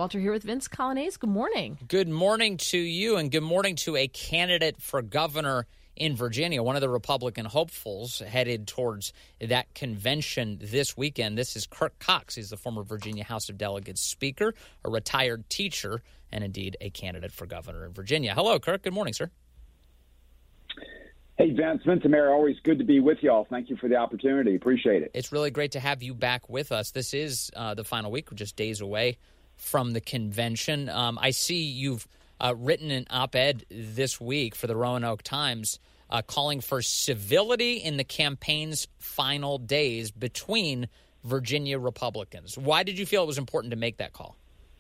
Walter here with Vince Colonnese. Good morning. Good morning to you, and good morning to a candidate for governor in Virginia, one of the Republican hopefuls headed towards that convention this weekend. This is Kirk Cox. He's the former Virginia House of Delegates Speaker, a retired teacher, and indeed a candidate for governor in Virginia. Hello, Kirk. Good morning, sir. Hey, Vince and Mary, always good to be with y'all. Thank you for the opportunity. Appreciate it. It's really great to have you back with us. This is the final week. We're just days away from the convention. I see you've written an op-ed this week for the Roanoke Times calling for civility in the campaign's final days between Virginia Republicans. Why did you feel it was important to make that call?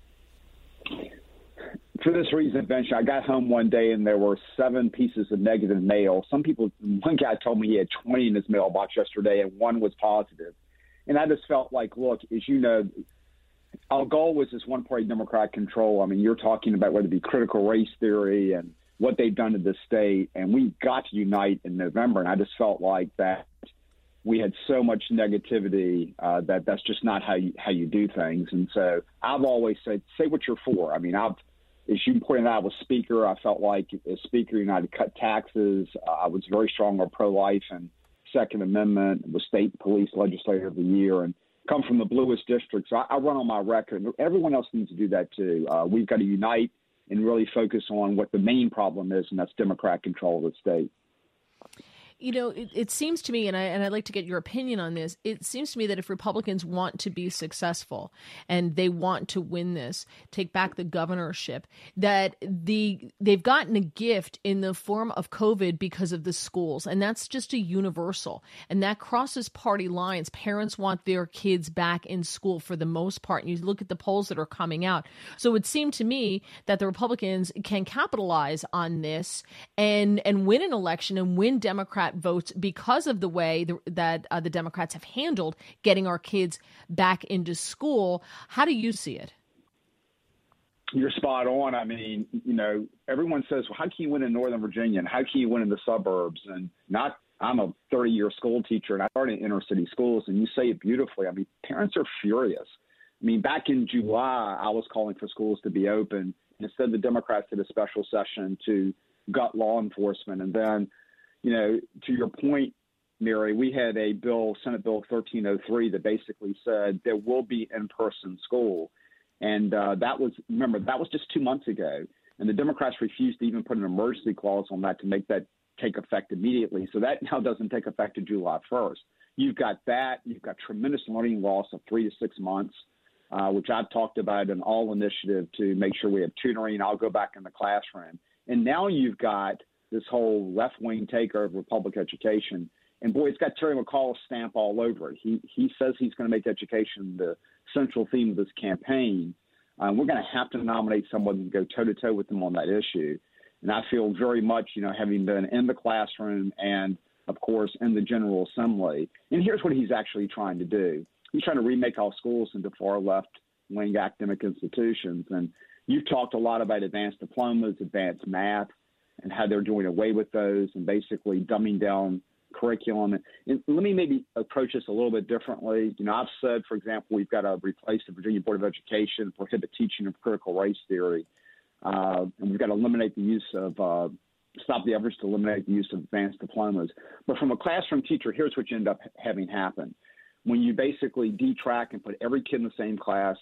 For this reason, Vince, I got home one day and there were 7 pieces of negative mail. One guy told me he had 20 in his mailbox yesterday and 1 was positive. And I just felt like, look, as you know, our goal was this one-party Democrat control. I mean, you're talking about whether it be critical race theory and what they've done to the state. And we got to unite in November. And I just felt like that we had so much negativity that that's just not how you do things. And so I've always said, say what you're for. I mean, as you pointed out, I was Speaker. I felt like as Speaker, I had to cut taxes. I was very strong on pro-life and Second Amendment, was State Police Legislator of the Year, and come from the bluest district. So I run on my record. Everyone else needs to do that too. We've got to unite and really focus on what the main problem is, and that's Democrat control of the state. You know, it seems to me, and I'd like to get your opinion on this, it seems to me that if Republicans want to be successful and they want to win this, take back the governorship, that they've gotten a gift in the form of COVID because of the schools. And that's just a universal. And that crosses party lines. Parents want their kids back in school for the most part. And you look at the polls that are coming out. So it would seem to me that the Republicans can capitalize on this and win an election and win Democrat votes because of the way that the Democrats have handled getting our kids back into school. How do you see it? You're spot on. I mean, you know, everyone says, well, how can you win in Northern Virginia and how can you win in the suburbs? And I'm a 30-year school teacher and I started in inner city schools, and you say it beautifully. I mean, parents are furious. I mean, back in July, I was calling for schools to be open. Instead, the Democrats did a special session to gut law enforcement. And then, you know, to your point, Mary, we had a bill, Senate Bill 1303, that basically said there will be in-person school. And that was just 2 months ago. And the Democrats refused to even put an emergency clause on that to make that take effect immediately. So that now doesn't take effect to July 1st. You've got that. You've got tremendous learning loss of 3 to 6 months, which I've talked about an all initiative to make sure we have tutoring. I'll go back in the classroom. And now you've got this whole left-wing takeover of public education. And, boy, it's got Terry McAuliffe's stamp all over it. He says he's going to make education the central theme of this campaign. We're going to have to nominate someone to go toe-to-toe with him on that issue. And I feel very much, you know, having been in the classroom and, of course, in the General Assembly. And here's what he's actually trying to do. He's trying to remake all schools into far left-wing academic institutions. And you've talked a lot about advanced diplomas, advanced math, and how they're doing away with those and basically dumbing down curriculum. And let me maybe approach this a little bit differently. You know, I've said, for example, we've got to replace the Virginia Board of Education, prohibit teaching of critical race theory, and we've got to eliminate the use of stop the efforts to eliminate the use of advanced diplomas. But from a classroom teacher, here's what you end up having happen. When you basically detrack and put every kid in the same class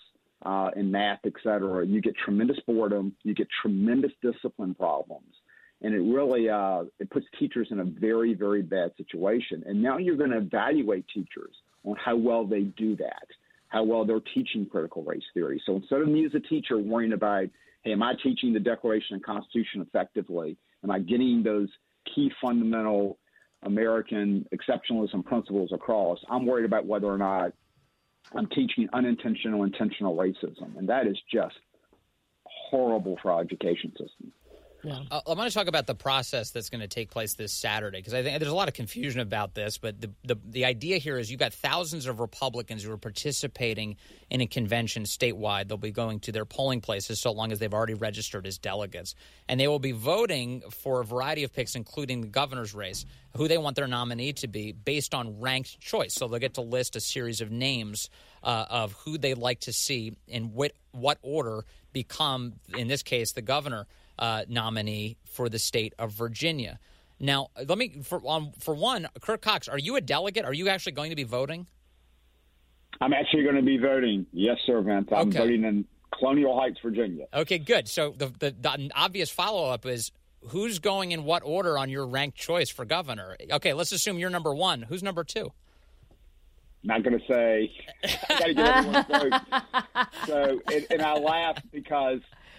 in math, et cetera, you get tremendous boredom, you get tremendous discipline problems. And it really it puts teachers in a very, very bad situation. And now you're going to evaluate teachers on how well they do that, how well they're teaching critical race theory. So instead of me as a teacher worrying about, hey, am I teaching the Declaration and Constitution effectively? Am I getting those key fundamental American exceptionalism principles across? I'm worried about whether or not I'm teaching unintentional, intentional racism. And that is just horrible for our education system. Yeah. I want to talk about the process that's going to take place this Saturday, because I think there's a lot of confusion about this. But the idea here is you've got thousands of Republicans who are participating in a convention statewide. They'll be going to their polling places so long as they've already registered as delegates. And they will be voting for a variety of picks, including the governor's race, who they want their nominee to be based on ranked choice. So they'll get to list a series of names of who they'd like to see in what order become, in this case, the governor nominee for the state of Virginia. Now, let me, for one, Kirk Cox, are you a delegate? Are you actually going to be voting? I'm actually going to be voting. Yes, sir, Vince. I'm voting in Colonial Heights, Virginia. Okay, good. So the obvious follow-up is, who's going in what order on your ranked choice for governor? Okay, let's assume you're number one. Who's number two? Not going to say. I got to get everyone's vote. So, and I laugh because,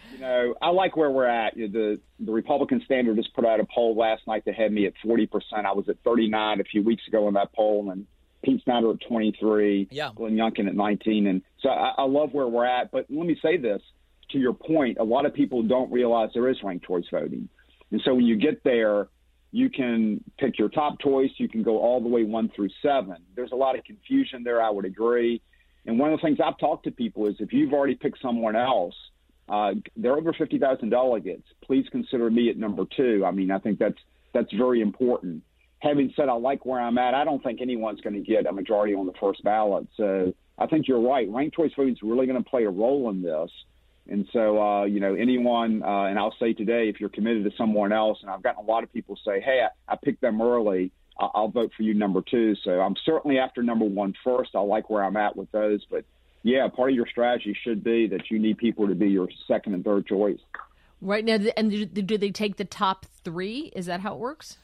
I like where we're at. The Republican Standard just put out a poll last night that had me at 40%. I was at 39 a few weeks ago in that poll, and Pete Snyder at 23, Glenn Youngkin at 19. And so I love where we're at. But let me say this, to your point, a lot of people don't realize there is ranked choice voting. And so when you get there, you can pick your top choice. You can go all the way 1 through 7. There's a lot of confusion there, I would agree. And one of the things I've talked to people is, if you've already picked someone else, there are over 50,000 delegates. Please consider me at number 2. I mean, I think that's very important. Having said I like where I'm at, I don't think anyone's going to get a majority on the first ballot. So I think you're right. Ranked choice voting is really going to play a role in this. And so, anyone, and I'll say today, if you're committed to someone else, and I've gotten a lot of people say, hey, I picked them early, I'll vote for you number 2. So I'm certainly after number 1 first. I like where I'm at with those. But, yeah, part of your strategy should be that you need people to be your second and third choice. Right now, and do they take the top 3? Is that how it works?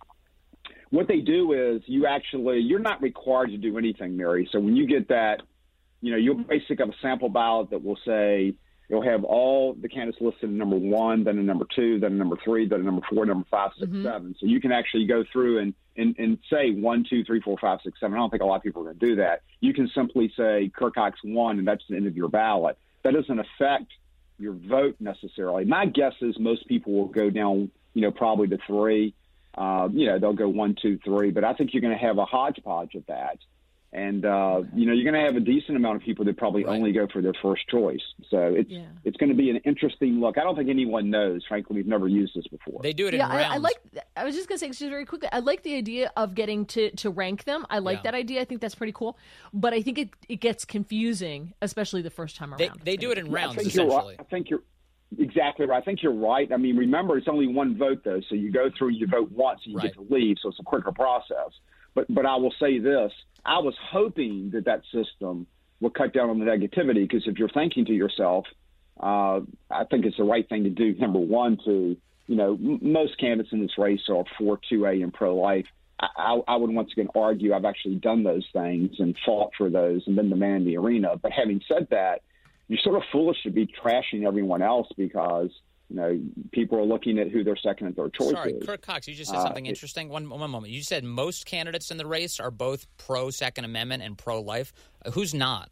What they do is you're not required to do anything, Mary. So when you get that, you'll basically have a sample ballot that will say, you'll have all the candidates listed in number 1, then in number 2, then in number 3, then in number 4, number 5, 6, 7. So you can actually go through and say 1, 2, 3, 4, 5, 6, 7. I don't think a lot of people are going to do that. You can simply say Kirk Cox 1, and that's the end of your ballot. That doesn't affect your vote necessarily. My guess is most people will go down, probably to 3. They'll go 1, 2, 3. But I think you're going to have a hodgepodge of that. And, you're going to have a decent amount of people that probably only go for their first choice. So it's going to be an interesting look. I don't think anyone knows. Frankly, we've never used this before. They do it in rounds. I was just going to say, just very quickly, I like the idea of getting to rank them. I like that idea. I think that's pretty cool. But I think it gets confusing, especially the first time around. They do it in rounds, essentially. I think you're exactly right. I think you're right. I mean, remember, it's only one vote, though. So you go through, you vote once, and you get to leave. So it's a quicker process. But I will say this. I was hoping that system would cut down on the negativity, because if you're thinking to yourself, I think it's the right thing to do, number 1, to, most candidates in this race are for 2A and pro-life. I would once again argue I've actually done those things and fought for those and been the man in the arena. But having said that, you're sort of foolish to be trashing everyone else because people are looking at who their second and third choice is. Sorry, Kirk Cox, you just said something interesting. One moment. You said most candidates in the race are both pro-Second Amendment and pro-life. Who's not?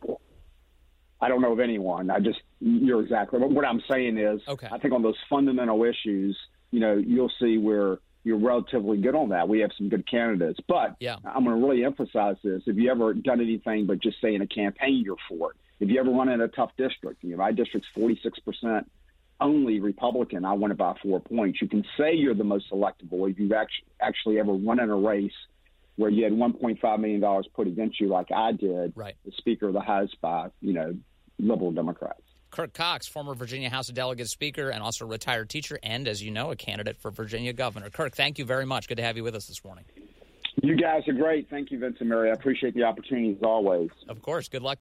I don't know of anyone. You're exactly right. What I'm saying is, I think on those fundamental issues, you'll see where you're relatively good on that. We have some good candidates. But I'm going to really emphasize this. If you ever done anything but just say in a campaign you're for it, if you ever run in a tough district, my district's 46% only Republican, I won it by 4 points. You can say you're the most electable if you've actually ever run in a race where you had $1.5 million put against you like I did, the Speaker of the House by, liberal Democrats. Kirk Cox, former Virginia House of Delegates Speaker and also retired teacher and, as you know, a candidate for Virginia governor. Kirk, thank you very much. Good to have you with us this morning. You guys are great. Thank you, Vince and Mary. I appreciate the opportunity as always. Of course. Good luck.